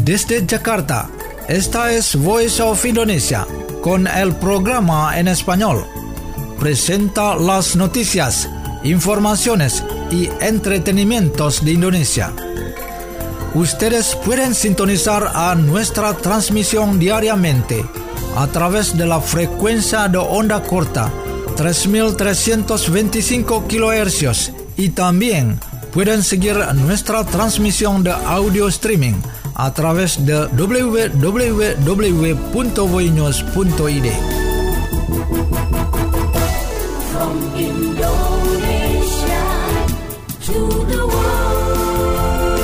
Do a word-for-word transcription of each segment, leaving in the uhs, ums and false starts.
Desde Jakarta, esta es Voice of Indonesia, con el programa en español. Presenta las noticias, informaciones y entretenimientos de Indonesia. Ustedes pueden sintonizar a nuestra transmisión diariamente a través de la frecuencia de onda corta tres mil trescientos veinticinco kilohercios y también pueden seguir nuestra transmisión de audio streaming a través de doble u doble u doble u punto voinews punto i d. From Indonesia to the world.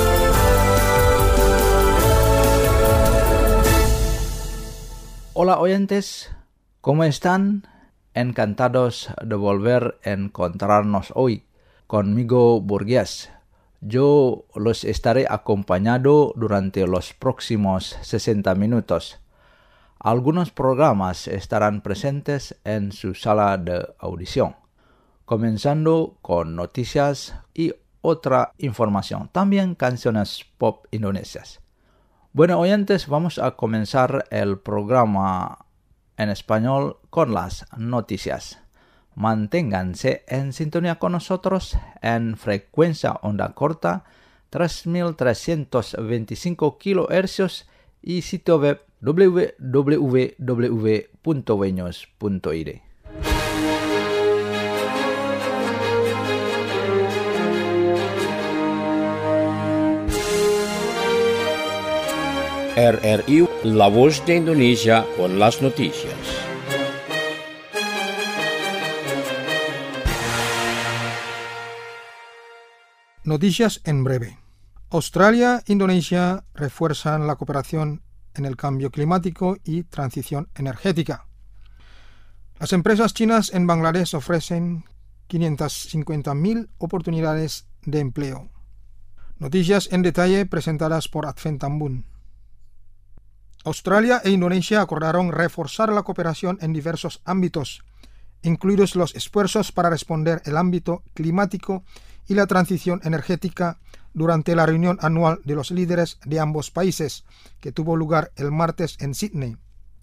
Hola oyentes, ¿cómo están? Encantados de volver a encontrarnos hoy. Conmigo Burgués. Yo los estaré acompañado durante los próximos sesenta minutos. Algunos programas estarán presentes en su sala de audición, comenzando con noticias y otra información, también canciones pop indonesias. Bueno, oyentes, vamos a comenzar el programa en español con las noticias. Manténganse en sintonía con nosotros en frecuencia onda corta tres mil trescientos veinticinco kilohercios y sitio web doble u doble u doble u punto voinews punto i d. R R I, La Voz de Indonesia con las noticias. Noticias en breve. Australia e Indonesia refuerzan la cooperación en el cambio climático y transición energética. Las empresas chinas en Bangladesh ofrecen quinientas cincuenta mil oportunidades de empleo. Noticias en detalle presentadas por Advent Tambun. Australia e Indonesia acordaron reforzar la cooperación en diversos ámbitos, incluidos los esfuerzos para responder el ámbito climático y la transición energética durante la reunión anual de los líderes de ambos países, que tuvo lugar el martes en Sydney.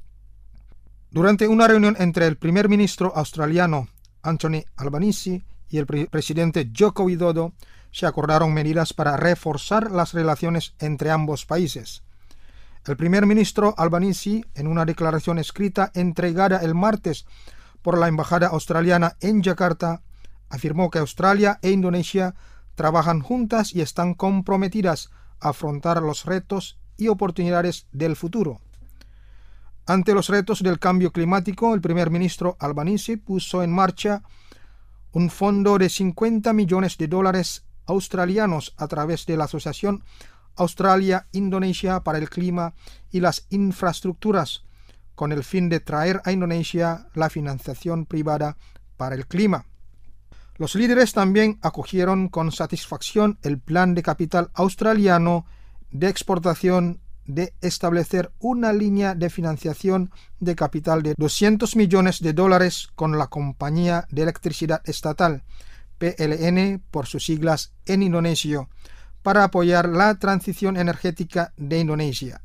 Durante una reunión entre el primer ministro australiano Anthony Albanese y el pre- presidente Joko Widodo, se acordaron medidas para reforzar las relaciones entre ambos países. El primer ministro Albanese, en una declaración escrita entregada el martes por la embajada australiana en Yakarta, afirmó que Australia e Indonesia trabajan juntas y están comprometidas a afrontar los retos y oportunidades del futuro. Ante los retos del cambio climático, el primer ministro Albanese puso en marcha un fondo de cincuenta millones de dólares australianos a través de la Asociación Australia-Indonesia para el Clima y las Infraestructuras, con el fin de traer a Indonesia la financiación privada para el clima. Los líderes también acogieron con satisfacción el plan de capital australiano de exportación de establecer una línea de financiación de capital de doscientos millones de dólares con la Compañía de Electricidad Estatal, P L N por sus siglas en indonesio, para apoyar la transición energética de Indonesia.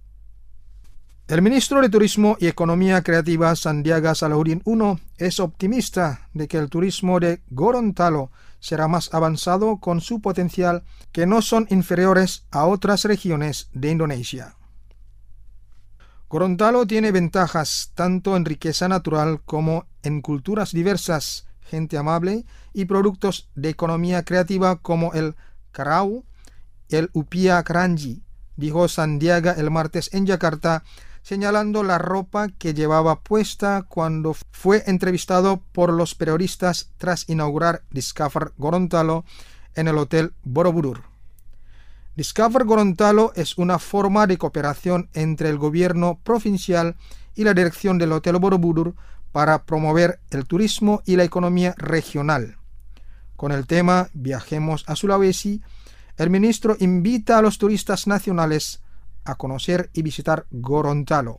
El ministro de Turismo y Economía Creativa, Sandiaga Salahuddin Uno, es optimista de que el turismo de Gorontalo será más avanzado con su potencial, que no son inferiores a otras regiones de Indonesia. Gorontalo tiene ventajas tanto en riqueza natural como en culturas diversas, gente amable y productos de economía creativa como el karau, el upia karanji, dijo Sandiaga el martes en Yakarta, señalando la ropa que llevaba puesta cuando fue entrevistado por los periodistas tras inaugurar Discover Gorontalo en el Hotel Borobudur. Discover Gorontalo es una forma de cooperación entre el gobierno provincial y la dirección del Hotel Borobudur para promover el turismo y la economía regional. Con el tema Viajemos a Sulawesi, el ministro invita a los turistas nacionales a conocer y visitar Gorontalo.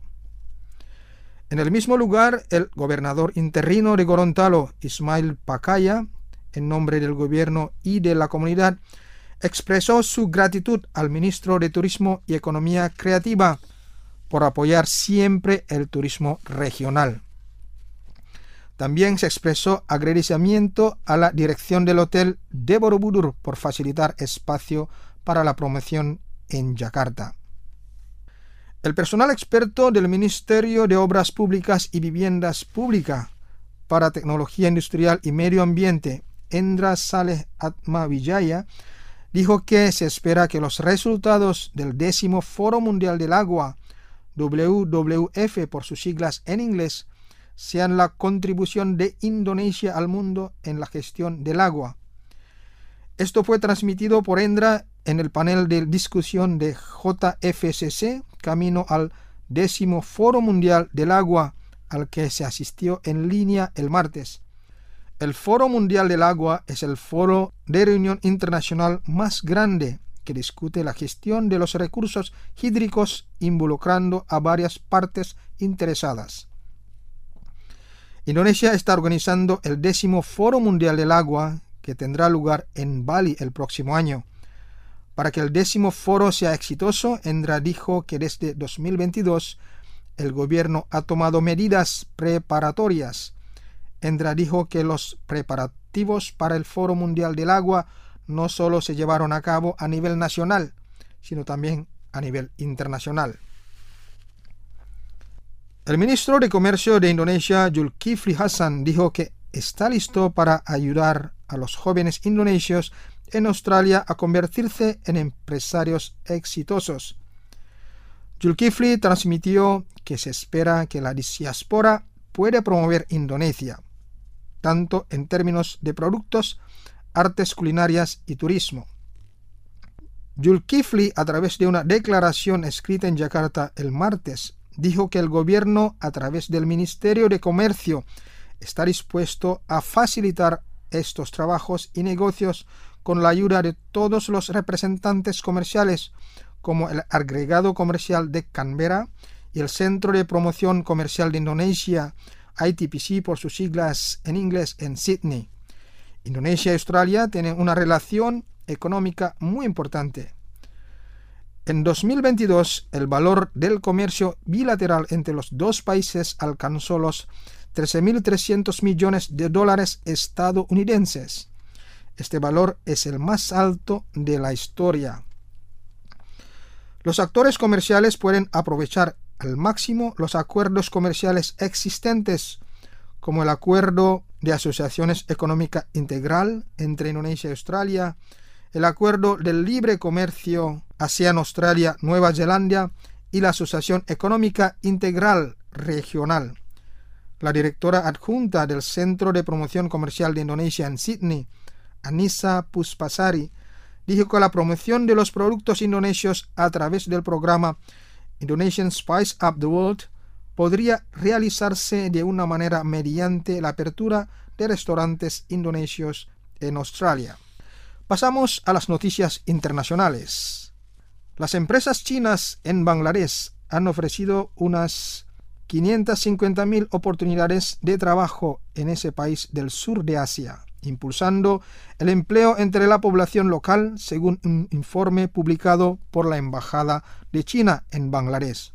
En el mismo lugar, el gobernador interino de Gorontalo, Ismail Pakaya, en nombre del gobierno y de la comunidad, expresó su gratitud al ministro de Turismo y Economía Creativa por apoyar siempre el turismo regional. También se expresó agradecimiento a la dirección del Hotel de Borobudur por facilitar espacio para la promoción en Yakarta. El personal experto del Ministerio de Obras Públicas y Viviendas Públicas para Tecnología Industrial y Medio Ambiente, Endra Saleh Atma Vijaya, dijo que se espera que los resultados del décimo Foro Mundial del Agua, W W F por sus siglas en inglés, sean la contribución de Indonesia al mundo en la gestión del agua. Esto fue transmitido por Endra en el panel de discusión de J F C C, camino al décimo Foro Mundial del Agua, al que se asistió en línea el martes. El Foro Mundial del Agua es el foro de reunión internacional más grande que discute la gestión de los recursos hídricos involucrando a varias partes interesadas. Indonesia está organizando el décimo Foro Mundial del Agua, que tendrá lugar en Bali el próximo año. Para que el décimo foro sea exitoso, Endra dijo que desde dos mil veintidós el gobierno ha tomado medidas preparatorias. Endra dijo que los preparativos para el Foro Mundial del Agua no solo se llevaron a cabo a nivel nacional, sino también a nivel internacional. El ministro de Comercio de Indonesia, Zulkifli Hasan, dijo que está listo para ayudar a los jóvenes indonesios en Australia a convertirse en empresarios exitosos. Zulkifli transmitió que se espera que la diáspora puede promover Indonesia, tanto en términos de productos, artes culinarias y turismo. Zulkifli, a través de una declaración escrita en Yakarta el martes, dijo que el gobierno, a través del Ministerio de Comercio, está dispuesto a facilitar estos trabajos y negocios con la ayuda de todos los representantes comerciales, como el Agregado Comercial de Canberra y el Centro de Promoción Comercial de Indonesia, I T P C por sus siglas en inglés, en Sydney. Indonesia y Australia tienen una relación económica muy importante. En dos mil veintidós, el valor del comercio bilateral entre los dos países alcanzó los trece mil trescientos millones de dólares estadounidenses. Este valor es el más alto de la historia. Los actores comerciales pueden aprovechar al máximo los acuerdos comerciales existentes, como el Acuerdo de Asociaciones Económica Integral entre Indonesia y Australia, el Acuerdo del Libre Comercio ASEAN-Australia-Nueva Zelanda y la Asociación Económica Integral Regional. La directora adjunta del Centro de Promoción Comercial de Indonesia en Sydney, Anissa Puspasari, dijo que la promoción de los productos indonesios a través del programa Indonesian Spice Up the World podría realizarse de una manera mediante la apertura de restaurantes indonesios en Australia. Pasamos a las noticias internacionales. Las empresas chinas en Bangladesh han ofrecido unas quinientas cincuenta mil oportunidades de trabajo en ese país del sur de Asia, impulsando el empleo entre la población local, según un informe publicado por la Embajada de China en Bangladesh.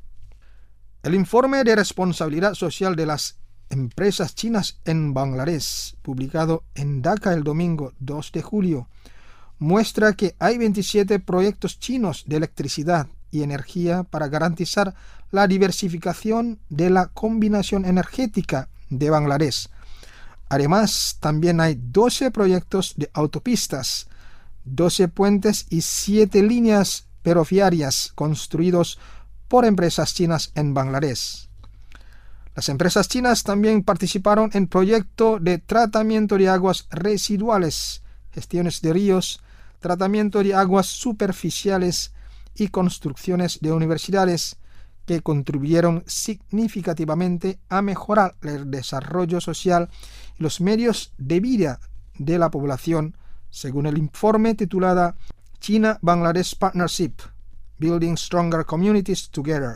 El informe de responsabilidad social de las empresas chinas en Bangladesh, publicado en Dhaka el domingo dos de julio, muestra que hay veintisiete proyectos chinos de electricidad y energía para garantizar la diversificación de la combinación energética de Bangladesh. Además, también hay doce proyectos de autopistas, doce puentes y siete líneas ferroviarias construidos por empresas chinas en Bangladesh. Las empresas chinas también participaron en proyectos de tratamiento de aguas residuales, gestiones de ríos, tratamiento de aguas superficiales y construcciones de universidades que contribuyeron significativamente a mejorar el desarrollo social y los medios de vida de la población, según el informe titulado China-Bangladesh Partnership, Building Stronger Communities Together.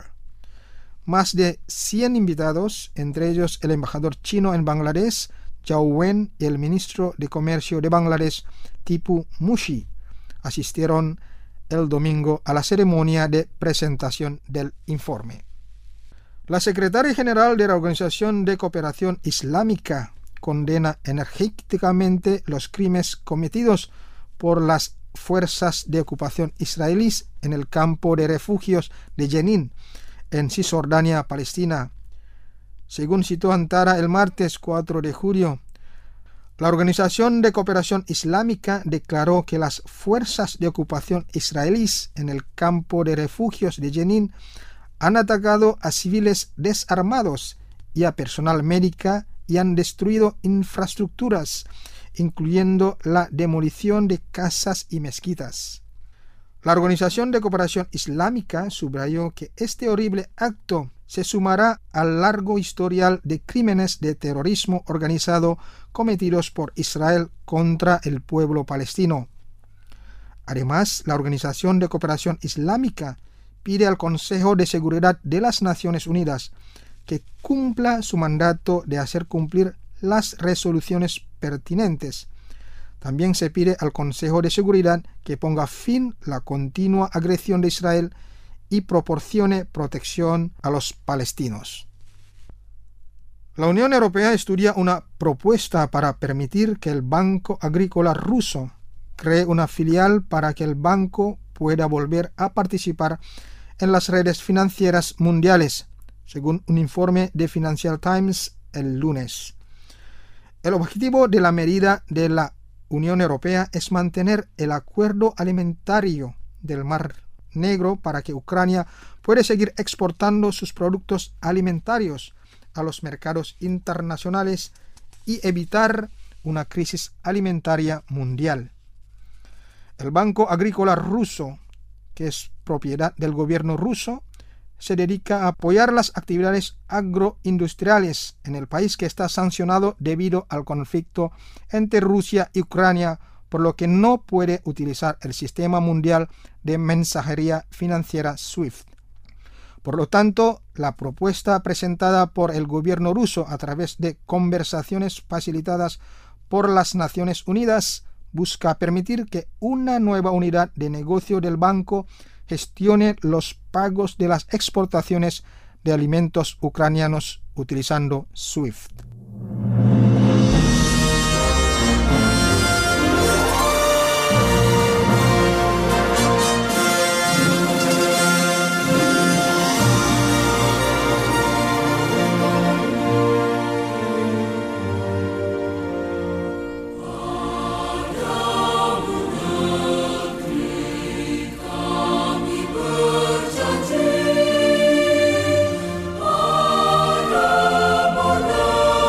Más de cien invitados, entre ellos el embajador chino en Bangladesh, Zhao Wen, y el ministro de Comercio de Bangladesh, Tipu Mushi, asistieron el domingo a la ceremonia de presentación del informe. La secretaria general de la Organización de Cooperación Islámica condena enérgicamente los crímenes cometidos por las fuerzas de ocupación israelíes en el campo de refugios de Jenin, en Cisjordania, Palestina. Según citó Antara el martes cuatro de julio, la Organización de Cooperación Islámica declaró que las fuerzas de ocupación israelíes en el campo de refugios de Jenin han atacado a civiles desarmados y a personal médica y han destruido infraestructuras, incluyendo la demolición de casas y mezquitas. La Organización de Cooperación Islámica subrayó que este horrible acto se sumará al largo historial de crímenes de terrorismo organizado cometidos por Israel contra el pueblo palestino. Además, la Organización de Cooperación Islámica pide al Consejo de Seguridad de las Naciones Unidas que cumpla su mandato de hacer cumplir las resoluciones pertinentes. También se pide al Consejo de Seguridad que ponga fin a la continua agresión de Israel y proporcione protección a los palestinos. La Unión Europea estudia una propuesta para permitir que el Banco Agrícola Ruso cree una filial para que el banco pueda volver a participar en las redes financieras mundiales, según un informe de Financial Times el lunes. El objetivo de la medida de la Unión Europea es mantener el acuerdo alimentario del Mar Negro para que Ucrania pueda seguir exportando sus productos alimentarios a los mercados internacionales y evitar una crisis alimentaria mundial. El Banco Agrícola Ruso, que es propiedad del gobierno ruso, se dedica a apoyar las actividades agroindustriales en el país que está sancionado debido al conflicto entre Rusia y Ucrania, por lo que no puede utilizar el sistema mundial de mensajería financiera SWIFT. Por lo tanto, la propuesta presentada por el gobierno ruso a través de conversaciones facilitadas por las Naciones Unidas busca permitir que una nueva unidad de negocio del banco gestione los pagos de las exportaciones de alimentos ucranianos utilizando SWIFT. Berjanji, ada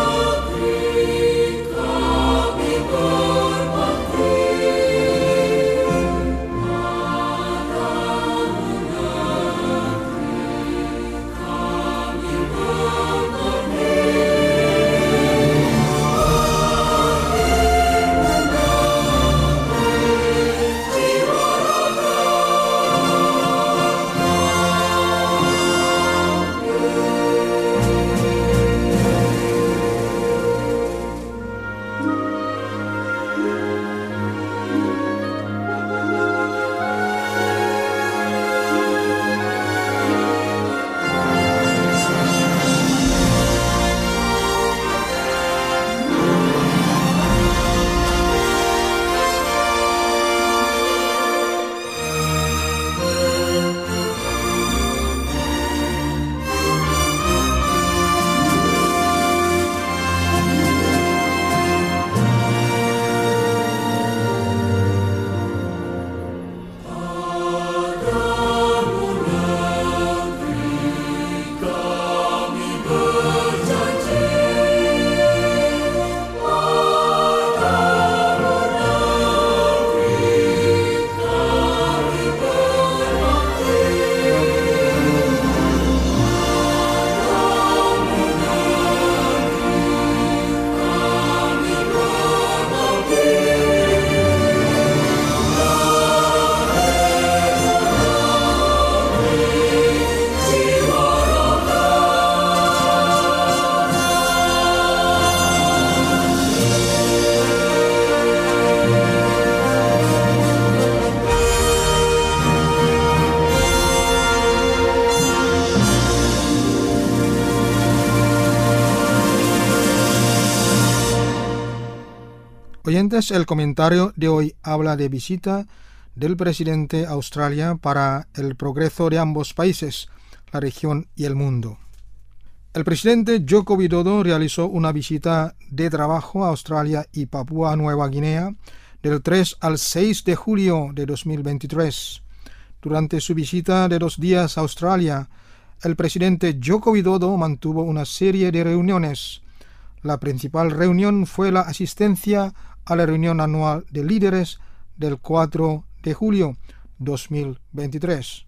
Oyentes, el comentario de hoy habla de visita del presidente a Australia para el progreso de ambos países, la región y el mundo. El presidente Joko Widodo realizó una visita de trabajo a Australia y Papúa Nueva Guinea del tres al seis de julio de dos mil veintitrés. Durante su visita de dos días a Australia, el presidente Joko Widodo mantuvo una serie de reuniones. La principal reunión fue la asistencia a la reunión anual de líderes del cuatro de julio dos mil veintitrés.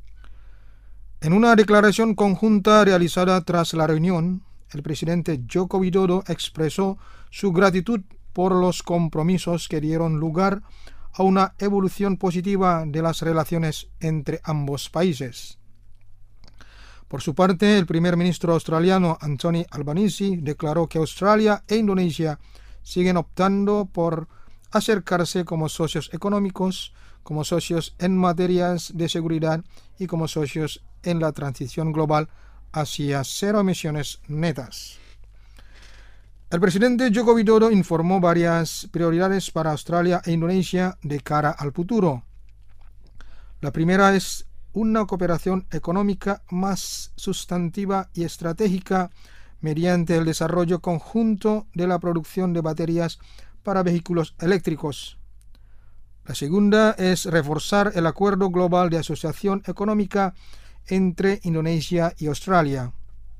En una declaración conjunta realizada tras la reunión, el presidente Joko Widodo expresó su gratitud por los compromisos que dieron lugar a una evolución positiva de las relaciones entre ambos países. Por su parte, el primer ministro australiano Anthony Albanese declaró que Australia e Indonesia siguen optando por acercarse como socios económicos, como socios en materias de seguridad y como socios en la transición global hacia cero emisiones netas. El presidente Joko Widodo informó varias prioridades para Australia e Indonesia de cara al futuro. La primera es una cooperación económica más sustantiva y estratégica mediante el desarrollo conjunto de la producción de baterías para vehículos eléctricos. La segunda es reforzar el acuerdo global de asociación económica entre Indonesia y Australia.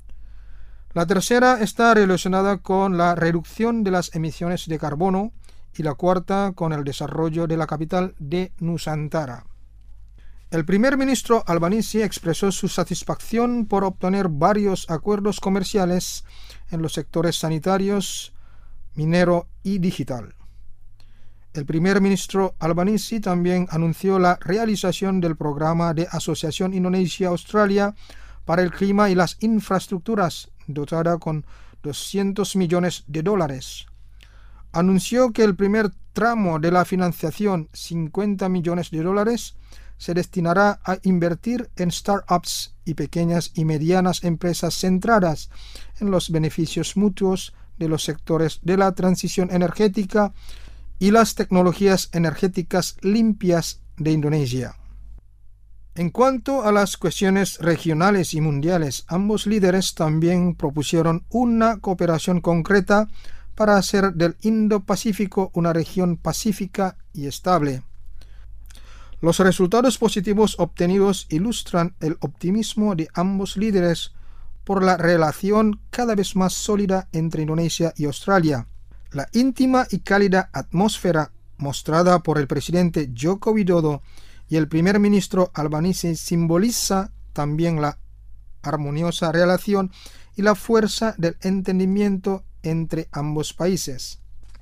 La tercera está relacionada con la reducción de las emisiones de carbono y la cuarta con el desarrollo de la capital de Nusantara. El primer ministro Albanese expresó su satisfacción por obtener varios acuerdos comerciales en los sectores sanitarios, minero y digital. El primer ministro Albanese también anunció la realización del programa de Asociación Indonesia-Australia para el clima y las infraestructuras, dotada con doscientos millones de dólares. Anunció que el primer tramo de la financiación, cincuenta millones de dólares, se destinará a invertir en startups y pequeñas y medianas empresas centradas en los beneficios mutuos de los sectores de la transición energética y las tecnologías energéticas limpias de Indonesia. En cuanto a las cuestiones regionales y mundiales, ambos líderes también propusieron una cooperación concreta para hacer del Indo-Pacífico una región pacífica y estable. Los resultados positivos obtenidos ilustran el optimismo de ambos líderes por la relación cada vez más sólida entre Indonesia y Australia. La íntima y cálida atmósfera mostrada por el presidente Joko Widodo y el primer ministro Albanese simboliza también la armoniosa relación y la fuerza del entendimiento entre ambos países.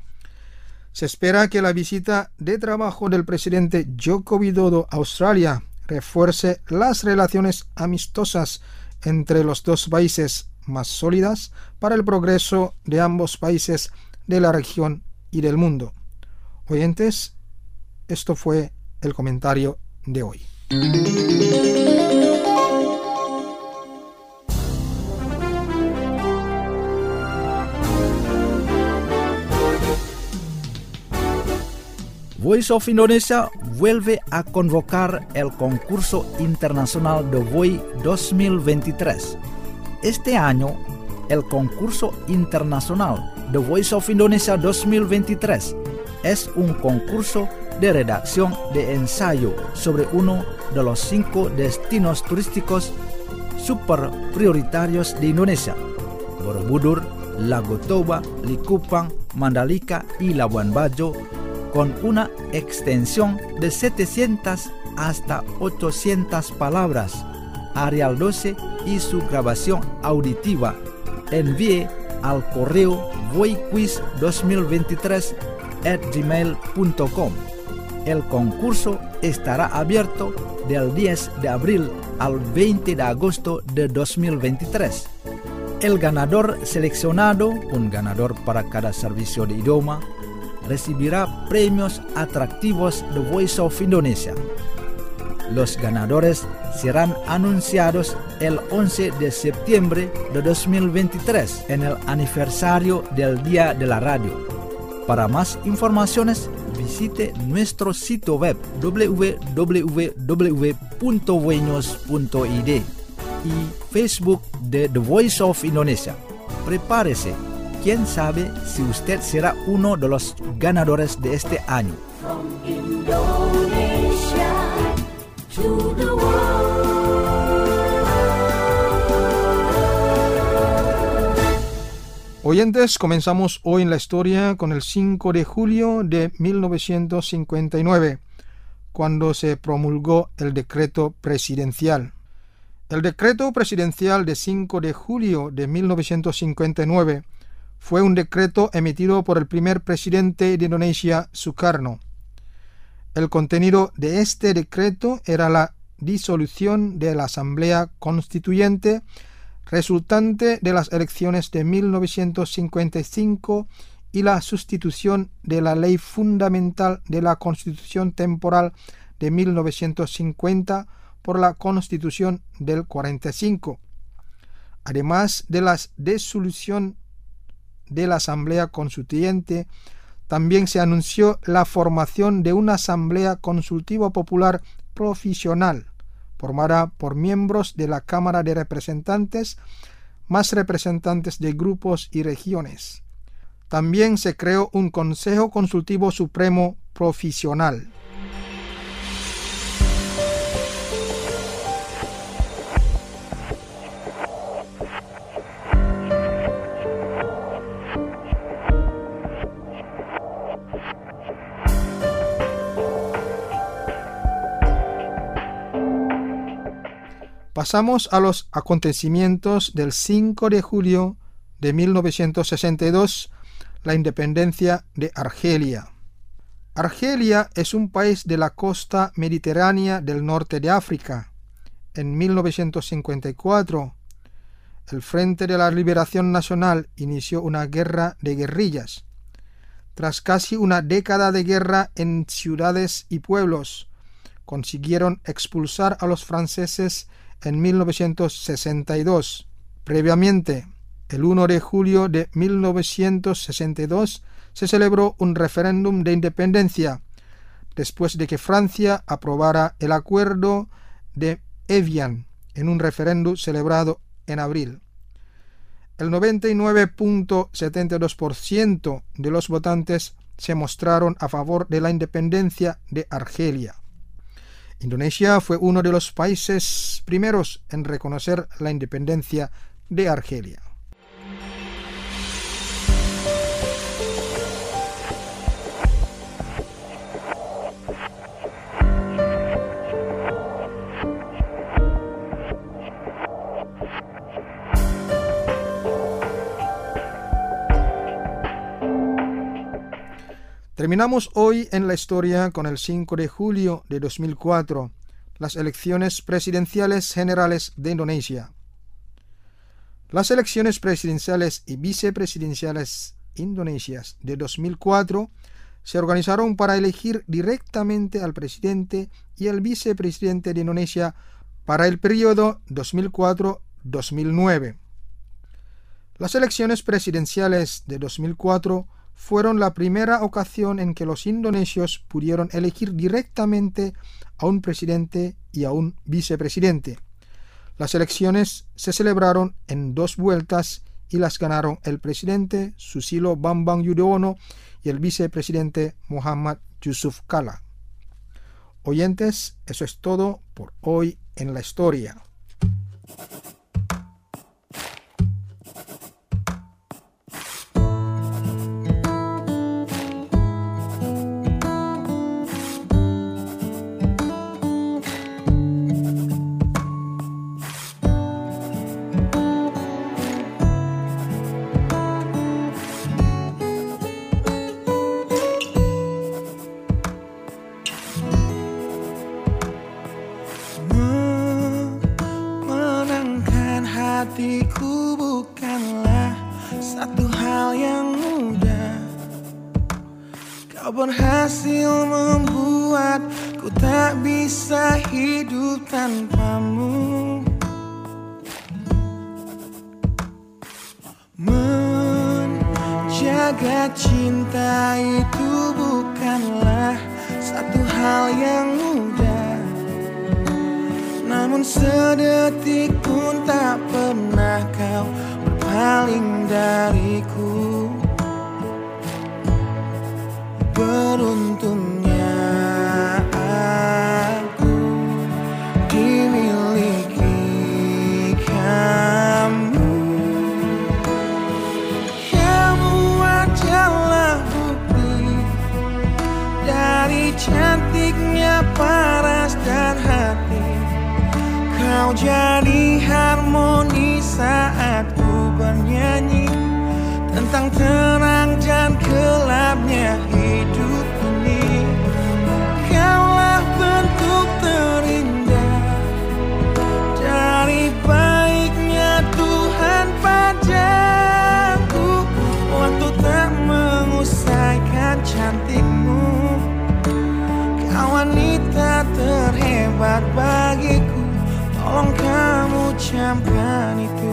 Se espera que la visita de trabajo del presidente Joko Widodo a Australia refuerce las relaciones amistosas entre los dos países más sólidas para el progreso de ambos países de la región y del mundo. Oyentes, esto fue el comentario de hoy. Voice of Indonesia vuelve a convocar el concurso internacional de V O I dos mil veintitrés. Este año, el concurso internacional de Voice of Indonesia dos mil veintitrés es un concurso de redacción de ensayo sobre uno de los cinco destinos turísticos super prioritarios de Indonesia: Borobudur, Lago Toba, Likupang, Mandalika y Labuan Bajo, con una extensión de setecientas hasta ochocientas palabras. Arial doce y su grabación auditiva. Envíe al correo voiquiz dos mil veintitrés arroba gmail punto com. El concurso estará abierto del diez de abril al veinte de agosto de dos mil veintitrés. El ganador seleccionado, un ganador para cada servicio de idioma, recibirá premios atractivos de Voice of Indonesia. Los ganadores serán anunciados el once de septiembre de dos mil veintitrés en el aniversario del Día de la Radio. Para más informaciones, visite nuestro sitio web w w w punto vueños punto i d y Facebook de The Voice of Indonesia. Prepárese, quién sabe si usted será uno de los ganadores de este año. From Indonesia to the world. Oyentes, comenzamos hoy en la historia con el cinco de julio de mil novecientos cincuenta y nueve, cuando se promulgó el decreto presidencial. El decreto presidencial de cinco de julio de mil novecientos cincuenta y nueve fue un decreto emitido por el primer presidente de Indonesia, Sukarno. El contenido de este decreto era la disolución de la Asamblea Constituyente resultante de las elecciones de mil novecientos cincuenta y cinco y la sustitución de la Ley Fundamental de la Constitución Temporal de mil novecientos cincuenta por la Constitución del cuarenta y cinco. Además de la disolución de la Asamblea Constituyente, también se anunció la formación de una Asamblea Consultiva Popular Provisional, formada por miembros de la Cámara de Representantes, más representantes de grupos y regiones. También se creó un Consejo Consultivo Supremo Provisional. Pasamos a los acontecimientos del cinco de julio de mil novecientos sesenta y dos, la independencia de Argelia. Argelia es un país de la costa mediterránea del norte de África. En mil novecientos cincuenta y cuatro, el Frente de la Liberación Nacional inició una guerra de guerrillas. Tras casi una década de guerra en ciudades y pueblos, consiguieron expulsar a los franceses en mil novecientos sesenta y dos. Previamente, el uno de julio de mil novecientos sesenta y dos, se celebró un referéndum de independencia, después de que Francia aprobara el Acuerdo de Évian en un referéndum celebrado en abril. El noventa y nueve punto setenta y dos por ciento de los votantes se mostraron a favor de la independencia de Argelia. Indonesia fue uno de los países primeros en reconocer la independencia de Argelia. Terminamos hoy en la historia con el cinco de julio de dos mil cuatro, las elecciones presidenciales generales de Indonesia. Las elecciones presidenciales y vicepresidenciales indonesias de dos mil cuatro se organizaron para elegir directamente al presidente y al vicepresidente de Indonesia para el periodo dos mil cuatro a dos mil nueve. Las elecciones presidenciales de dos mil cuatro fueron la primera ocasión en que los indonesios pudieron elegir directamente a un presidente y a un vicepresidente. Las elecciones se celebraron en dos vueltas y las ganaron el presidente Susilo Bambang Yudhoyono y el vicepresidente Muhammad Yusuf Kalla. Oyentes, eso es todo por hoy en la historia. Hatiku bukanlah satu hal yang mudah. Kau berhasil membuatku tak bisa hidup tanpamu. Menjadi Menjaga cinta itu bukanlah satu hal yang mudah, namun sedetik pun tak pernah kau berpaling dariku. Beruntungnya aku dimiliki kamu. Kamu adalah bukti dari cantiknya paras dan hati. Kau jadi harmoni saat ku bernyanyi tentang terang dan gelapnya hidup ini. Kaulah bentuk terindah dari baiknya Tuhan padaku. Waktu tak mengusaikan cantikmu, kau wanita terhebat bagiku. Tolong kamu camkan itu.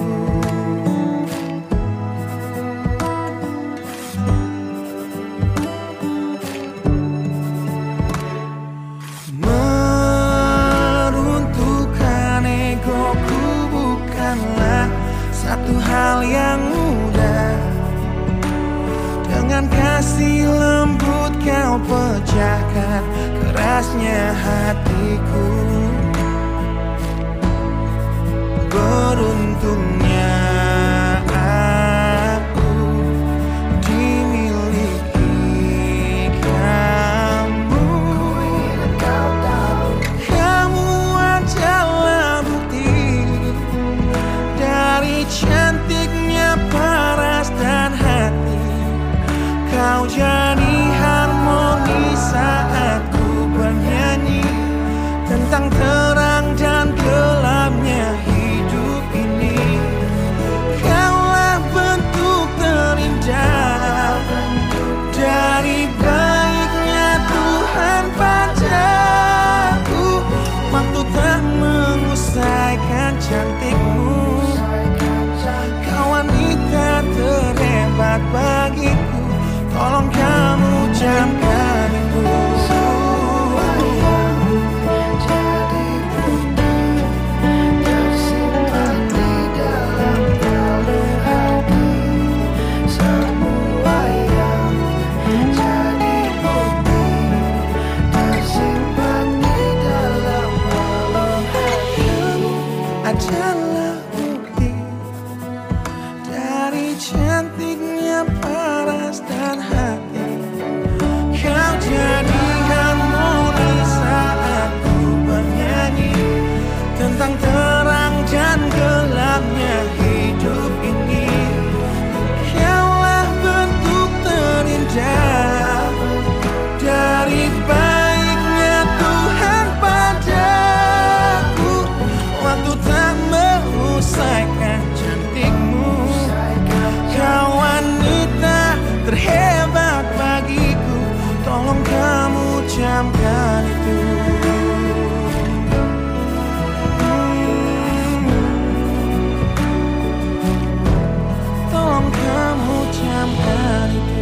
Meruntuhkan egoku bukanlah satu hal yang mudah. Dengan kasih lembut kau pecahkan kerasnya hatiku. Beruntungnya aku dimiliki kamu. Kamu adalah bukti dari cantiknya paras dan hati. Kau jadi harmoni saat ku bernyanyi tentang terang dan gelapnya hidup ini. Kaulah bentuk terindah dari baiknya Tuhan padaku. Waktu tak mengusaikan cantikmu, kau wanita terhebat bagiku. Tolong kamu camkan itu. Adalah bukti dari cantiknya paras dan hati. Kau jadi harmoni saat ku bernyanyi tentang terang dan gelapnya hidup ini. Kaulah bentuk terindah dari baiknya Tuhan padaku. Waktu tak mengusaikan cantikmu, kau wanita terhebat bagiku. Tolong kamu camkan itu. Hmm. Tolong kamu camkan itu.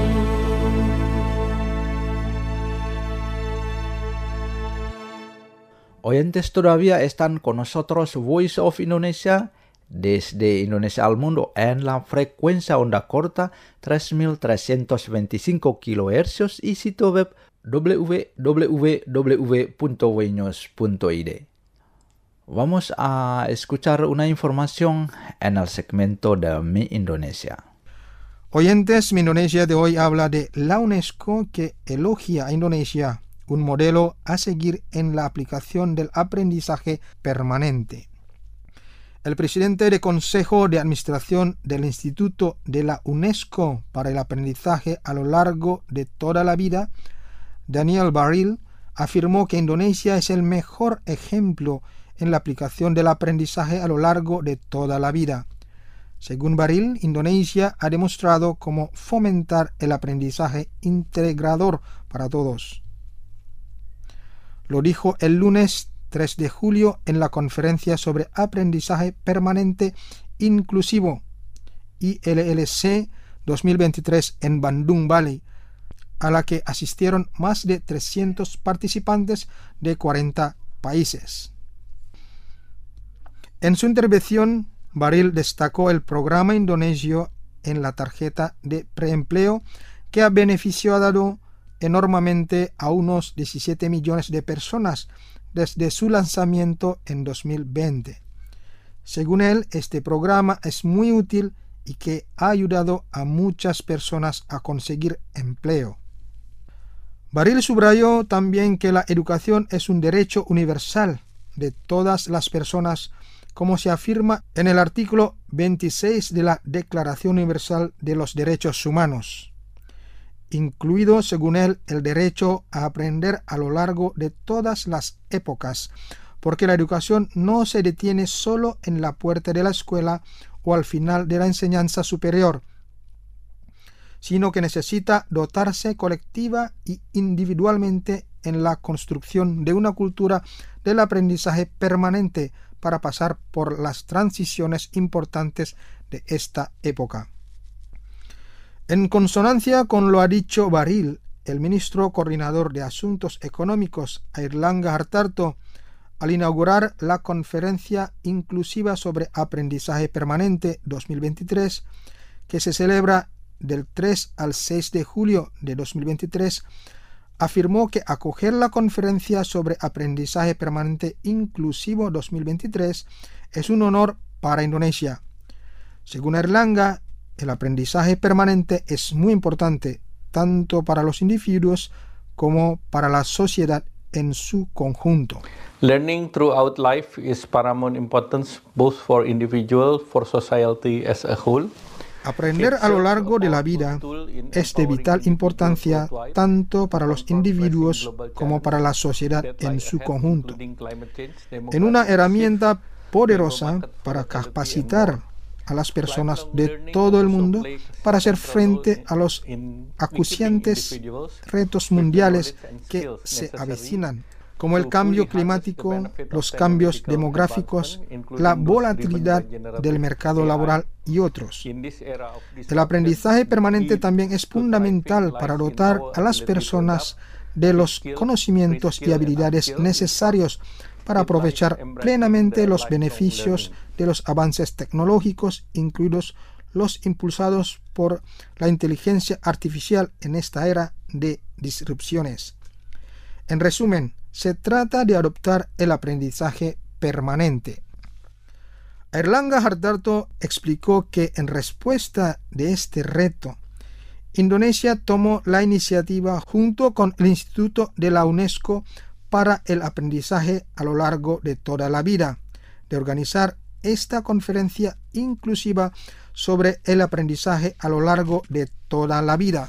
Oyentes todavía están con nosotros Voice of Indonesia desde Indonesia al mundo en la frecuencia onda corta tres mil trescientos veinticinco kilohercios y sitio web w w w punto voinews punto i d. Vamos a escuchar una información en el segmento de Mi Indonesia. Oyentes, Mi Indonesia de hoy habla de la UNESCO que elogia a Indonesia, un modelo a seguir en la aplicación del aprendizaje permanente. El presidente del Consejo de Administración del Instituto de la UNESCO para el Aprendizaje a lo Largo de Toda la Vida, Daniel Baril, afirmó que Indonesia es el mejor ejemplo en la aplicación del aprendizaje a lo largo de toda la vida. Según Baril, Indonesia ha demostrado cómo fomentar el aprendizaje integrador para todos. Lo dijo el lunes tres de julio en la conferencia sobre aprendizaje permanente inclusivo I L L C dos mil veintitrés en Bandung Valley, a la que asistieron más de trescientos participantes de cuarenta países. En su intervención, Bahlil destacó el programa indonesio en la tarjeta de preempleo, que ha beneficiado enormemente a unos diecisiete millones de personas desde su lanzamiento en dos mil veinte. Según él, este programa es muy útil y que ha ayudado a muchas personas a conseguir empleo. Bahlil subrayó también que la educación es un derecho universal de todas las personas, como se afirma en el artículo veintiséis de la Declaración Universal de los Derechos Humanos, incluido, según él, el derecho a aprender a lo largo de todas las épocas, porque la educación no se detiene solo en la puerta de la escuela o al final de la enseñanza superior, sino que necesita dotarse colectiva y individualmente en la construcción de una cultura del aprendizaje permanente para pasar por las transiciones importantes de esta época. En consonancia con lo ha dicho Bahlil, el ministro coordinador de Asuntos Económicos, Airlangga Hartarto, al inaugurar la Conferencia Inclusiva sobre Aprendizaje Permanente dos mil veintitrés, que se celebra del tres al seis de julio de dos mil veintitrés, afirmó que acoger la Conferencia sobre Aprendizaje Permanente Inclusivo dos mil veintitrés es un honor para Indonesia. Según Airlangga, el aprendizaje permanente es muy importante tanto para los individuos como para la sociedad en su conjunto. Learning throughout life is paramount importance both for individual, for society as a whole. Aprender a lo largo de la vida es de vital importancia tanto para los individuos como para la sociedad en su conjunto. En una herramienta poderosa para capacitar a las personas de todo el mundo para hacer frente a los acuciantes retos mundiales que se avecinan, como el cambio climático, los cambios demográficos, la volatilidad del mercado laboral y otros. El aprendizaje permanente también es fundamental para dotar a las personas de los conocimientos y habilidades necesarios para aprovechar plenamente los beneficios de los avances tecnológicos, incluidos los impulsados por la inteligencia artificial en esta era de disrupciones. En resumen, se trata de adoptar el aprendizaje permanente. Airlangga Hartarto explicó que en respuesta de este reto, Indonesia tomó la iniciativa junto con el Instituto de la UNESCO para el aprendizaje a lo largo de toda la vida, de organizar esta conferencia inclusiva sobre el aprendizaje a lo largo de toda la vida.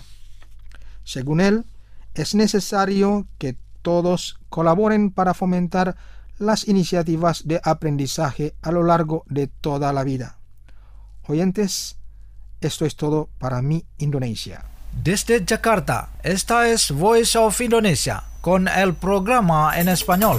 Según él, es necesario que todos colaboren para fomentar las iniciativas de aprendizaje a lo largo de toda la vida. Oyentes, esto es todo para mi Indonesia. Desde Jakarta, esta es Voice of Indonesia con el programa en español.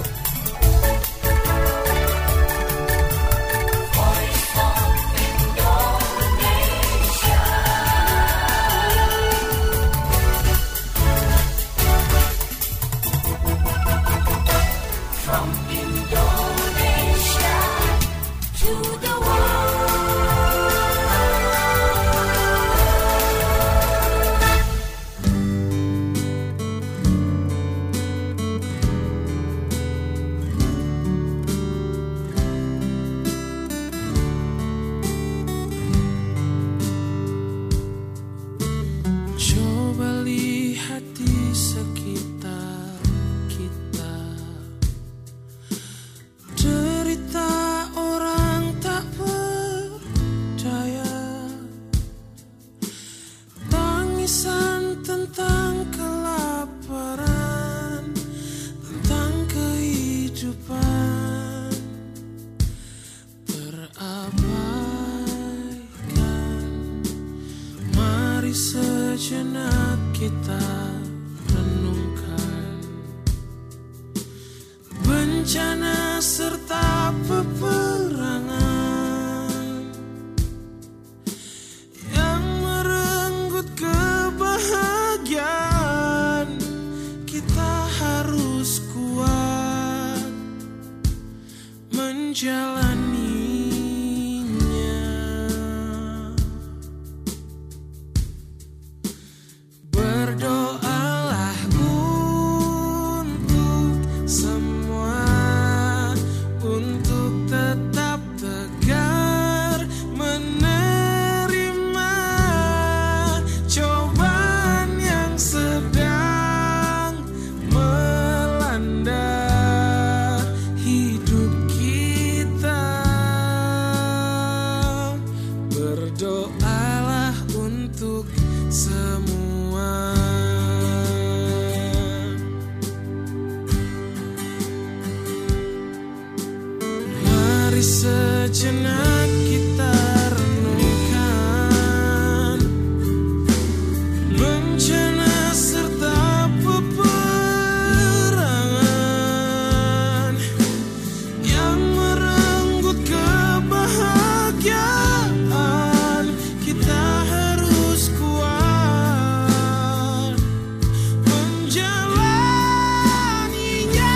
Sejenak kita renungkan bencana serta peperangan yang merenggut menjalaninya. Berdoalah untuk semua, untuk tetap tegar menerima cobaan yang sedang melanda hidup kita. Berdoalah untuk semua. Mari sejenak kita renungkan bencana serta peperangan yang merenggut kebahagiaan. Kita harus kuat menjalaninya.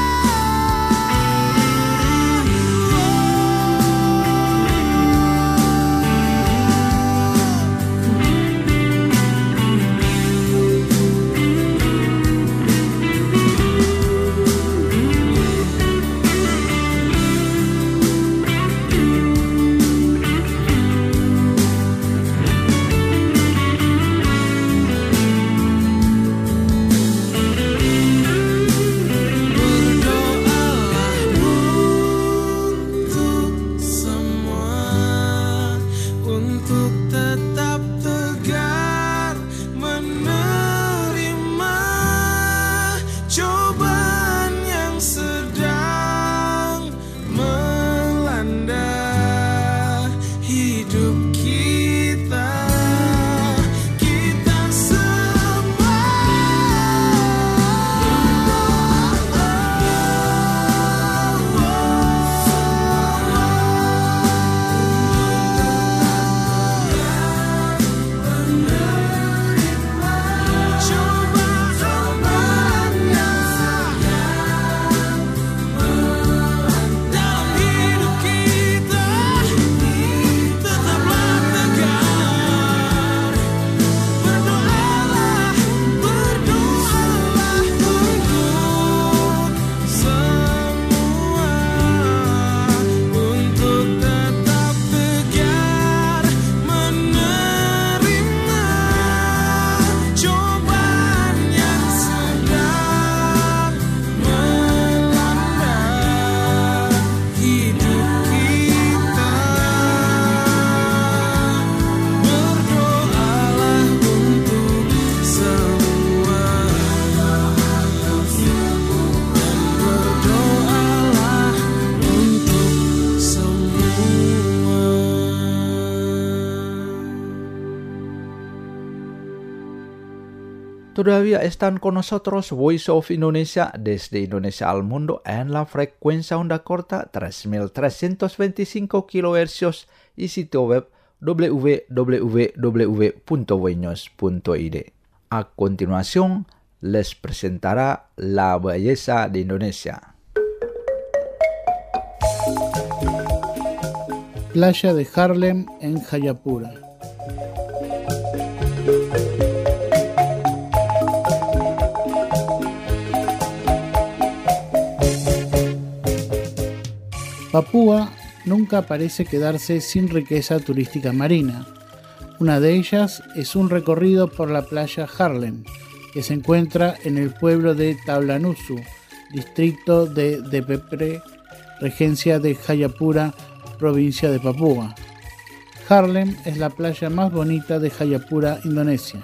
Berdoalah untuk semua, untuk tetap tegar menerima cobaan yang sedang melanda hidup kita. Kita semua dalam hidup kita, tetaplah tegar. Berdoalah, berdoalah untuk semua, untuk tetap tegar menerima cobaan yang sedang melanda hidup kita. Berdoalah untuk semua, berdoalah untuk semua. Todavía están con nosotros Voice of Indonesia desde Indonesia al mundo en la frecuencia onda corta tres mil trescientos veinticinco kilohercios y sitio web w w w punto voiños punto i d. A continuación, les presentará la belleza de Indonesia. Playa de Harlem en Jayapura. Papúa nunca parece quedarse sin riqueza turística marina. Una de ellas es un recorrido por la playa Harlem, que se encuentra en el pueblo de Tablanusu, distrito de Depepre, regencia de Jayapura, provincia de Papúa. Harlem es la playa más bonita de Jayapura, Indonesia.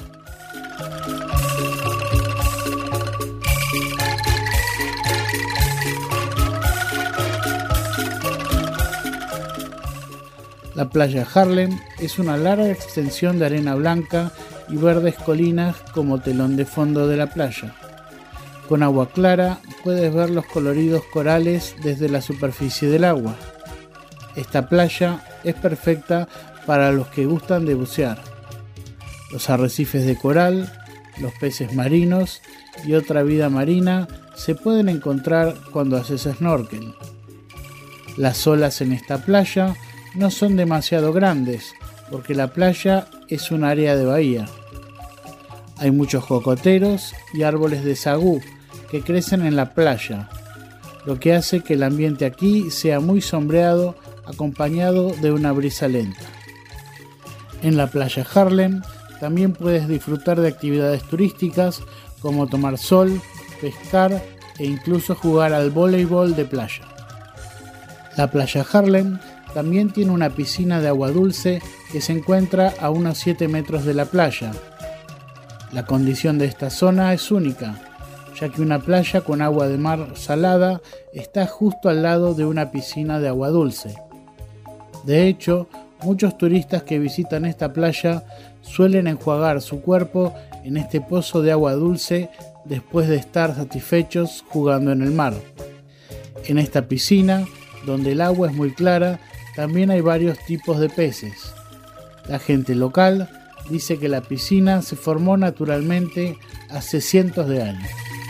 La playa Harlem es una larga extensión de arena blanca y verdes colinas como telón de fondo de la playa. Con agua clara puedes ver los coloridos corales desde la superficie del agua. Esta playa es perfecta para los que gustan de bucear. Los arrecifes de coral, los peces marinos y otra vida marina se pueden encontrar cuando haces snorkel. Las olas en esta playa no son demasiado grandes, porque la playa es un área de bahía. Hay muchos cocoteros y árboles de sagú que crecen en la playa, lo que hace que el ambiente aquí sea muy sombreado, acompañado de una brisa lenta. En la playa Harlem también puedes disfrutar de actividades turísticas como tomar sol, pescar e incluso jugar al voleibol de playa. La playa Harlem también tiene una piscina de agua dulce que se encuentra a unos siete metros de la playa. La condición de esta zona es única, ya que una playa con agua de mar salada está justo al lado de una piscina de agua dulce. De hecho, muchos turistas que visitan esta playa suelen enjuagar su cuerpo en este pozo de agua dulce después de estar satisfechos jugando en el mar. En esta piscina, donde el agua es muy clara, también hay varios tipos de peces. La gente local dice que la piscina se formó naturalmente hace cientos de años.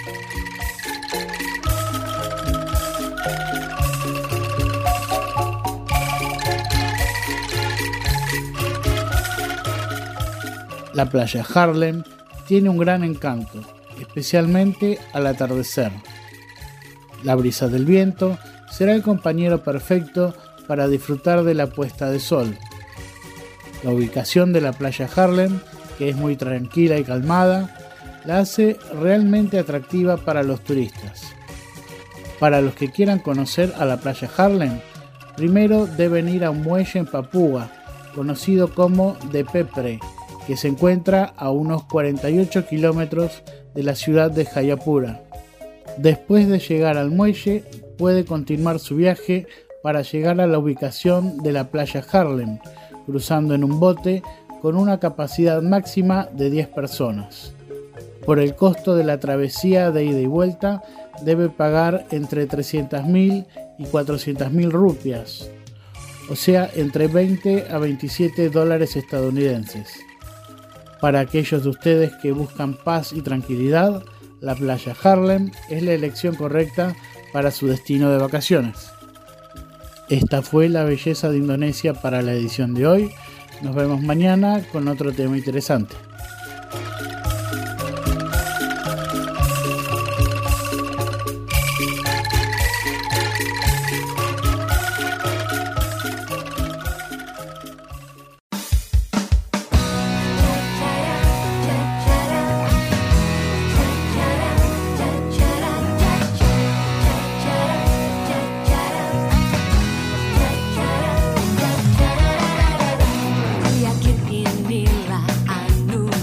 La playa Harlem tiene un gran encanto, especialmente al atardecer. La brisa del viento será el compañero perfecto para disfrutar de la puesta de sol. La ubicación de la playa Harlem, que es muy tranquila y calmada, la hace realmente atractiva para los turistas. Para los que quieran conocer a la playa Harlem, primero deben ir a un muelle en Papúa, conocido como de Pepre, que se encuentra a unos cuarenta y ocho kilómetros de la ciudad de Jayapura. Después de llegar al muelle, puede continuar su viaje para llegar a la ubicación de la playa Harlem, cruzando en un bote con una capacidad máxima de diez personas. Por el costo de la travesía de ida y vuelta, debe pagar entre trescientas mil y cuatrocientas mil rupias, o sea, entre veinte a veintisiete dólares estadounidenses. Para aquellos de ustedes que buscan paz y tranquilidad, la playa Harlem es la elección correcta para su destino de vacaciones. Esta fue la belleza de Indonesia para la edición de hoy. Nos vemos mañana con otro tema interesante. Yakin inilah anugerah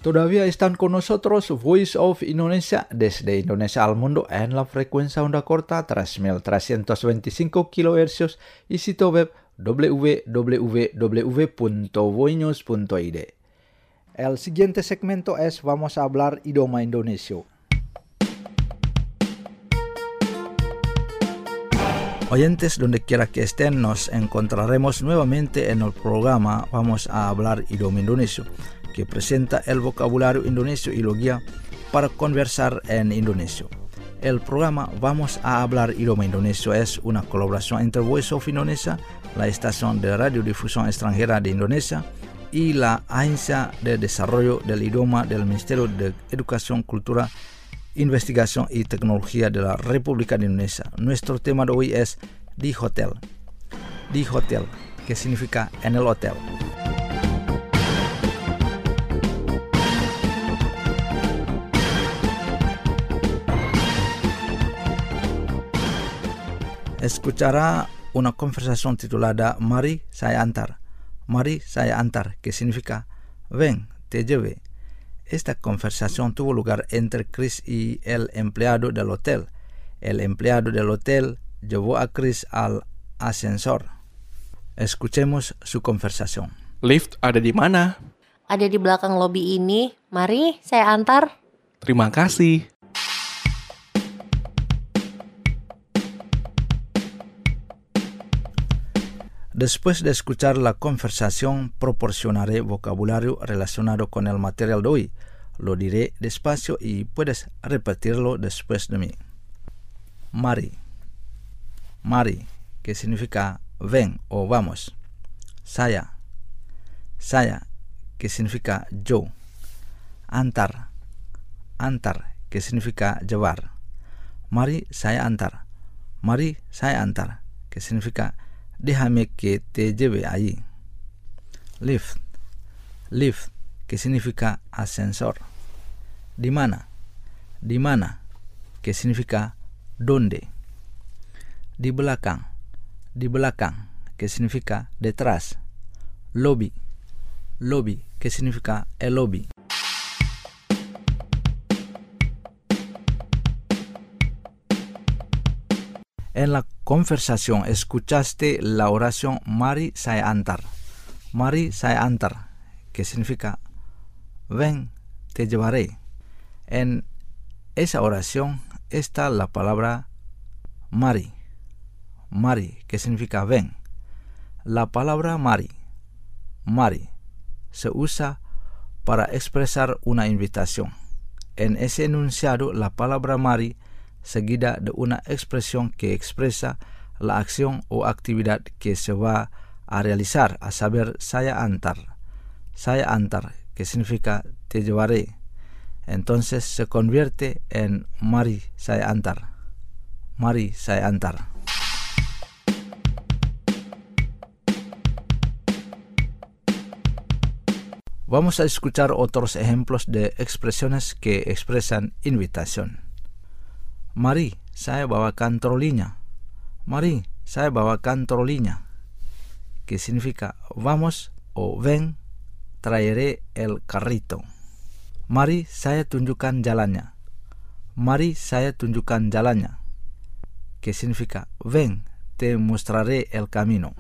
Todavía están con nosotros Voice of Indonesia desde Indonesia al mundo en la frecuencia onda corta tres mil trescientos veinticinco kilohercios y sitio web w w w punto voinews punto i d. El siguiente segmento es Vamos a hablar idioma Indonesia. Oyentes, donde quiera que estén, nos encontraremos nuevamente en el programa Vamos a hablar idioma Indonesia, que presenta el vocabulario indonesio y lo guía para conversar en indonesio. El programa Vamos a hablar idioma Indonesia es una colaboración entre Voice of Indonesia, la estación de radiodifusión extranjera de Indonesia, y la Agencia de Desarrollo del Idioma del Ministerio de Educación, Cultura, Investigación y Tecnología de la República de Indonesia. Nuestro tema de hoy es Di Hotel. Di Hotel, que significa en el hotel. Escuchará una conversación titulada Mari saya antar. Mari saya antar, que significa ven, te lleve. Esta conversación tuvo lugar entre Chris y el empleado del hotel. El empleado del hotel llevó a Chris al ascensor. Escuchemos su conversación. Lift ada di mana? Ada di belakang lobi ini. Mari, saya antar. Terima kasih. Después de escuchar la conversación, proporcionaré vocabulario relacionado con el material de hoy. Lo diré despacio y puedes repetirlo después de mí. Mari. Mari, que significa ven o vamos. Saya. Saya, que significa yo. Antar. Antar, que significa llevar. Mari saya antar. Mari saya antar, que significa déjame que te lleve allí. Lift. Lift, que significa ascensor. Di mana. Di mana, que significa dónde. Di belakang. Di belakang, que significa detrás. Lobby. Lobby, que significa el lobby. En la conversación escuchaste la oración Mari saya antar. Mari saya antar, que significa ven, te llevaré. En esa oración está la palabra Mari. Mari, que significa ven. La palabra Mari, Mari, se usa para expresar una invitación. En ese enunciado, la palabra Mari seguida de una expresión que expresa la acción o actividad que se va a realizar, a saber, saya antar. Saya antar, que significa te llevaré. Entonces se convierte en Mari saya antar. Mari saya antar. Vamos a escuchar otros ejemplos de expresiones que expresan invitación. Mari, saya bawakan trolinya. Mari, saya bawakan trolinya, que significa vamos o ven, traeré el carrito. Mari, saya tunjukkan jalannya. Mari, saya tunjukkan jalannya, que significa ven, te mostraré el camino.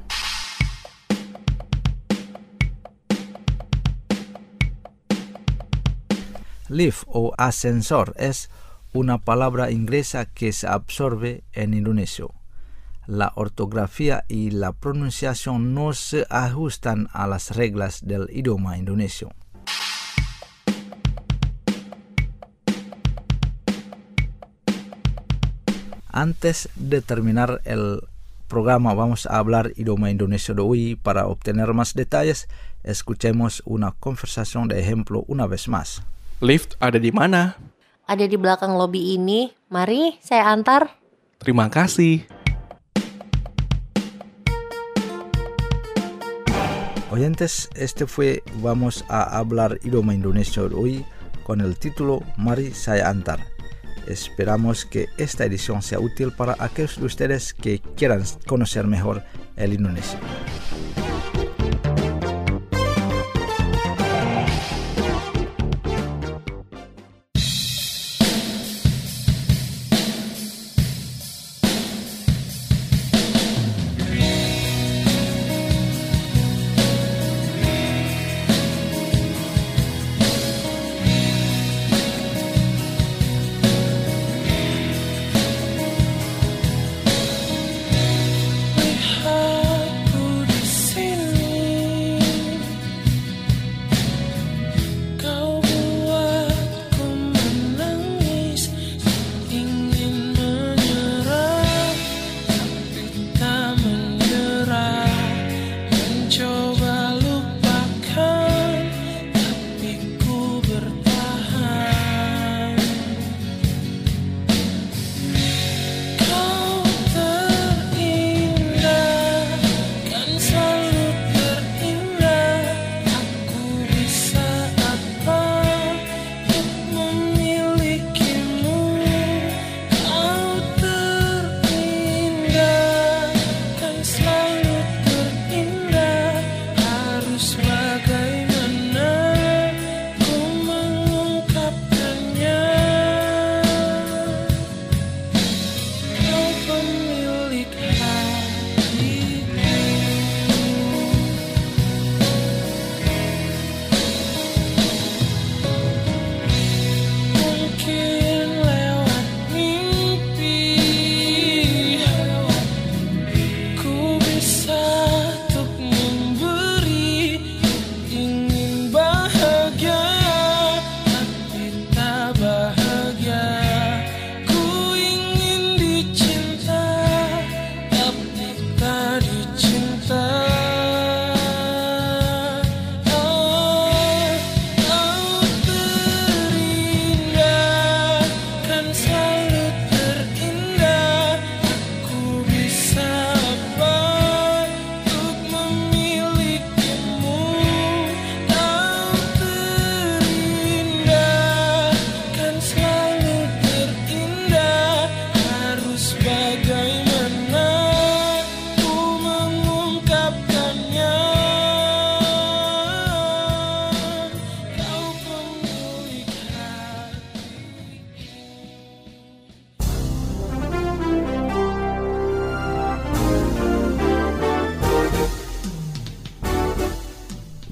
Lift o ascensor es una palabra inglesa que se absorbe en indonesio. La ortografía y la pronunciación no se ajustan a las reglas del idioma indonesio. Antes de terminar el programa Vamos a hablar idioma indonesio de hoy. Para obtener más detalles, escuchemos una conversación de ejemplo una vez más. Lift ada di mana? Ada di belakang lobi ini. Mari, saya antar. Terima kasih. Oyentes, este fue Vamos a hablar idioma indonesio de hoy con el título Mari saya antar. Esperamos que esta edición sea útil para aquellos de ustedes que quieran conocer mejor el indonesio.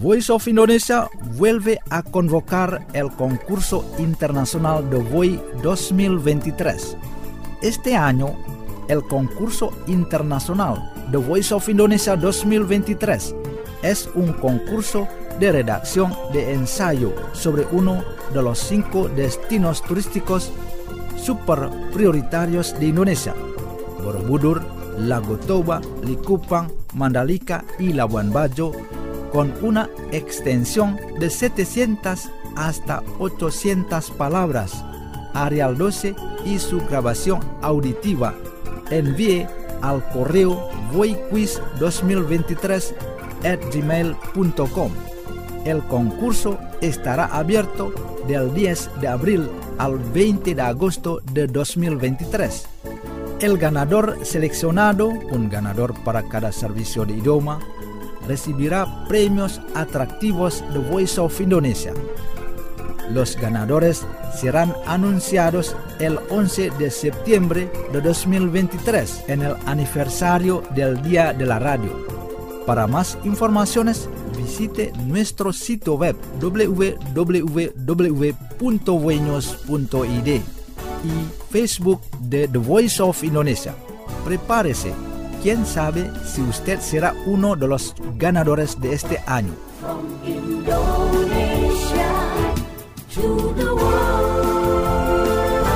Voice of Indonesia vuelve a convocar el concurso internacional de V O I dos mil veintitrés. Este año, el concurso internacional de Voice of Indonesia dos mil veintitrés es un concurso de redacción de ensayo sobre uno de los cinco destinos turísticos super prioritarios de Indonesia: Borobudur, Lago Toba, Likupang, Mandalika y Labuan Bajo, con una extensión de setecientas hasta ochocientas palabras. Arial doce y su grabación auditiva. Envíe al correo voiquiz dos mil veintitrés at gmail punto com. El concurso estará abierto del diez de abril al veinte de agosto de dos mil veintitrés. El ganador seleccionado, un ganador para cada servicio de idioma, recibirá premios atractivos de Voice of Indonesia. Los ganadores serán anunciados el once de septiembre de dos mil veintitrés en el aniversario del Día de la Radio. Para más informaciones, visite nuestro sitio web w w w punto voinews punto i d y Facebook de The Voice of Indonesia. Prepárese, quién sabe si usted será uno de los ganadores de este año. From Indonesia to the world.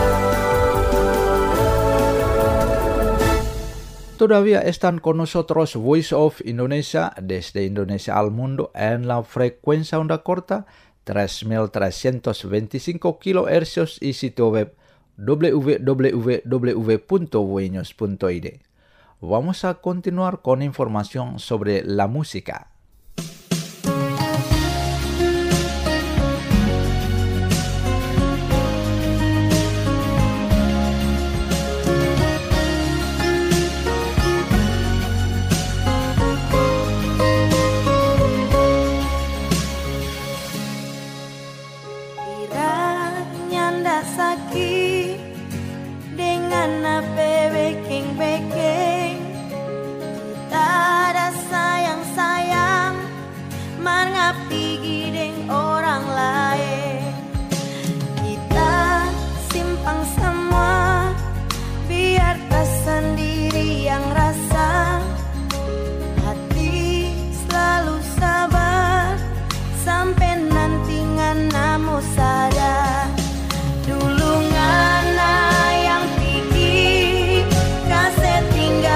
Todavía están con nosotros Voice of Indonesia desde Indonesia al mundo en la frecuencia onda corta tres mil trescientos veinticinco kilohercios y sitio web w w w punto voinews punto i d. Vamos a continuar con información sobre la música. Dulu ngana yang tinggi, kasih tinggal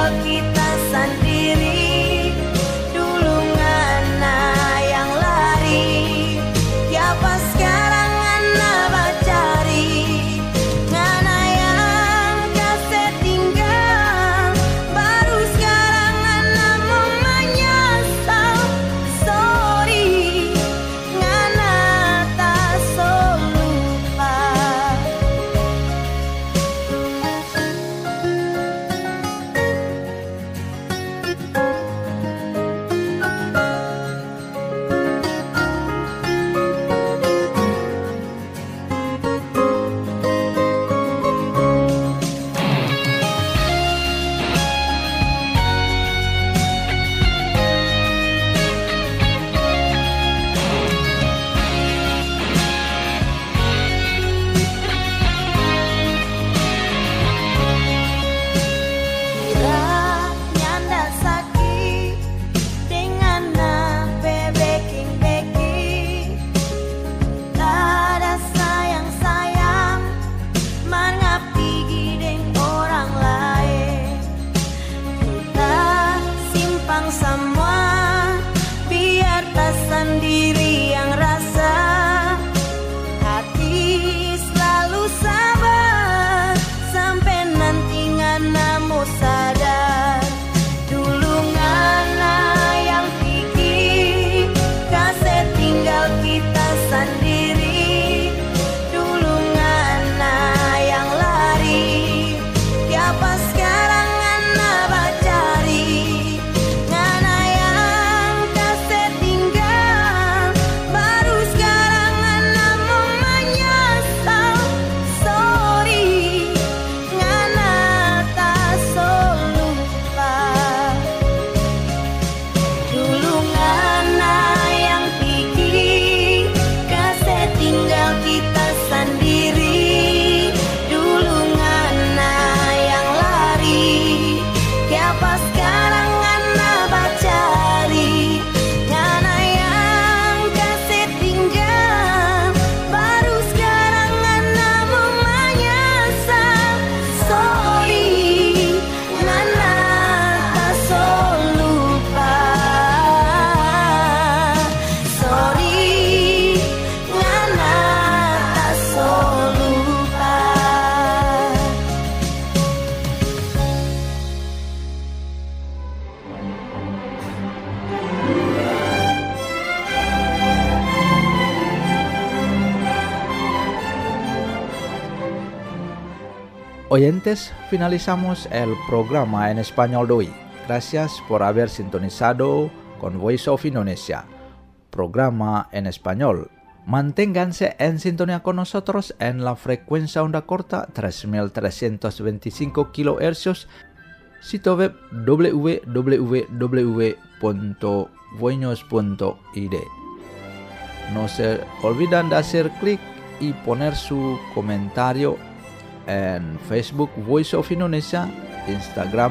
Oyentes, finalizamos el programa en español de hoy. Gracias por haber sintonizado con Voice of Indonesia, programa en español. Manténganse en sintonía con nosotros en la frecuencia onda corta tres mil trescientos veinticinco kilohercios, sitio web w w w punto voinos punto i d. No se olviden de hacer clic y poner su comentario en Facebook Voice of Indonesia, Instagram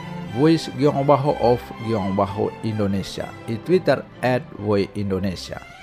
Voice-of-Indonesia y Twitter at Voice Indonesia.